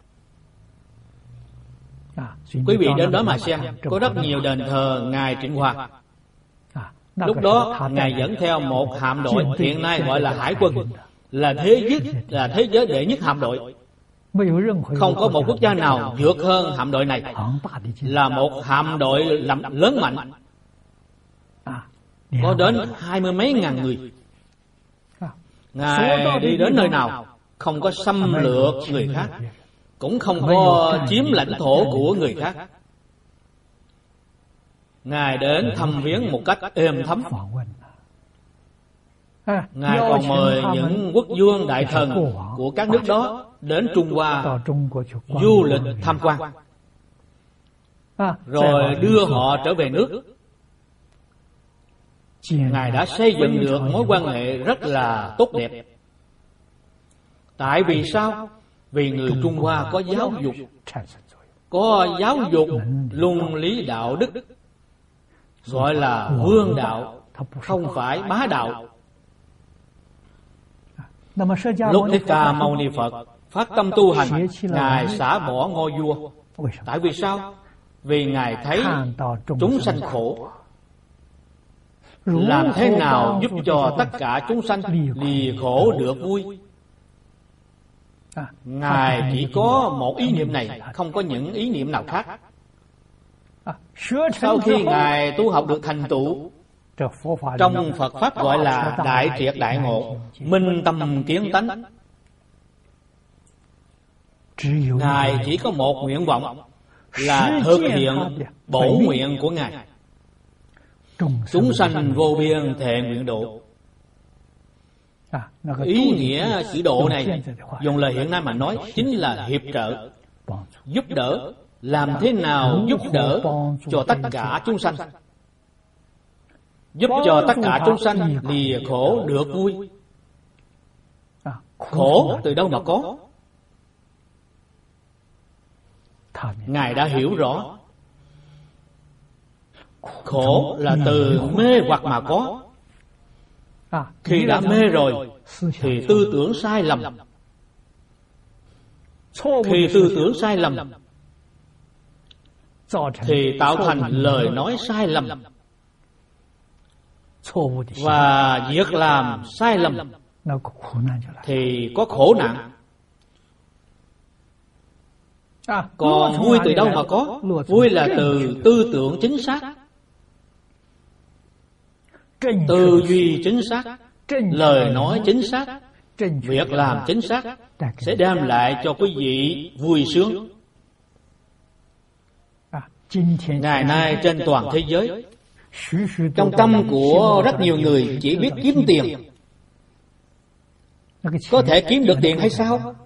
Quý vị đến đó mà xem, có rất nhiều đền thờ ngài Trịnh Hòa. Lúc đó ngài dẫn theo một hạm đội, hiện nay gọi là hải quân, là thế giới đệ nhất hạm đội. Không có một quốc gia nào vượt hơn hạm đội này, là một hạm đội lớn mạnh, có đến 20 mấy ngàn người. Ngài đi đến nơi nào không có xâm lược người khác, cũng không có chiếm lãnh thổ của người khác. Ngài đến thăm viếng một cách êm thấm. Ngài còn mời những quốc vương đại thần của các nước đó đến Trung Hoa du lịch tham quan, rồi đưa họ trở về nước. Ngài đã xây dựng được mối quan hệ rất là tốt đẹp. Tại vì sao? Vì người Trung Hoa có giáo dục luân lý đạo đức, gọi là vương đạo, không phải bá đạo. Lúc Thích Ca Mâu Ni Phật phát tâm tu hành, ngài xả bỏ ngôi vua. Tại vì sao? Vì ngài thấy chúng sanh khổ, làm thế nào giúp cho tất cả chúng sanh lìa khổ được vui. Ngài chỉ có một ý niệm này, không có những ý niệm nào khác. Sau khi ngài tu học được thành tựu, trong Phật pháp gọi là đại triệt đại ngộ, minh tâm kiến tánh, ngài chỉ có một nguyện vọng là thực hiện bổ nguyện của ngài: chúng sanh vô biên thệ nguyện độ. Ý nghĩa chữ độ này, dùng lời hiện nay mà nói, chính là hiệp trợ, giúp đỡ. Làm thế nào giúp đỡ cho tất cả chúng sanh, giúp cho tất cả chúng sanh lìa khổ được vui. Khổ từ đâu mà có? Ngài đã hiểu rõ, khổ là từ mê hoặc mà có. Khi đã mê rồi thì tư tưởng sai lầm. Khi tư tưởng sai lầm thì tạo thành lời nói sai lầm, và việc làm sai lầm thì có khổ nạn. Còn vui từ đâu mà có? Vui là từ tư tưởng chính xác, tư duy chính xác, lời nói chính xác, việc làm chính xác sẽ đem lại cho quý vị vui sướng. Ngày nay trên toàn thế giới, trong tâm của rất nhiều người chỉ biết kiếm tiền. Có thể kiếm được tiền hay sao?